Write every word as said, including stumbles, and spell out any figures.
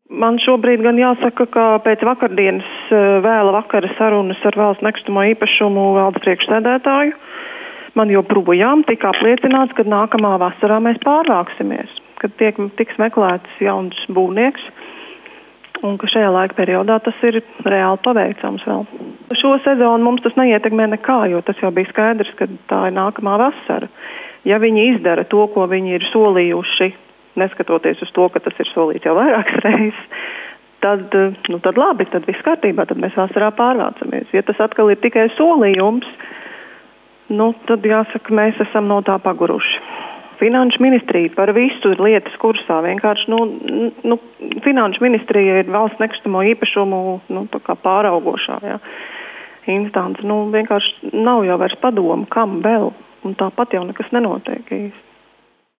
Man šobrīd gan jāsaka, ka pēc vakardienas vēla vakara sarunas ar valsts nekustamo īpašumu valdes priekšsēdētāju man joprojām tika apliecināts, ka nākamā vasarā mēs pārvāksimies, kad tiek, tiks meklēts jauns būvnieks un ka šajā laika periodā tas ir reāli paveicams vēl. Šo sezonu mums tas neietekmē nekā, jo tas jau bija skaidrs, ka tā ir nākamā vasara. Ja viņi izdara to, ko viņi ir solījuši, neskatoties uz to, ka tas ir solīts jau vairākas reizes, tad, nu, tad labi, tad viss kārtībā, tad mēs vasarā pārvācamies. Ja tas atkal ir tikai solījums, nu, tad jāsaka, mēs esam no tā paguruši. Finanšu ministrija par visu ir lietas kursā. Vienkārši, nu, nu, Finanšu ministrija ir valsts nekustamo īpašumu, nu, tā kā pāraugošā, jā, instance. Nu, vienkārši nav jau vairs padomu, kam vēl, un tāpat jau nekas nenotiek īsti.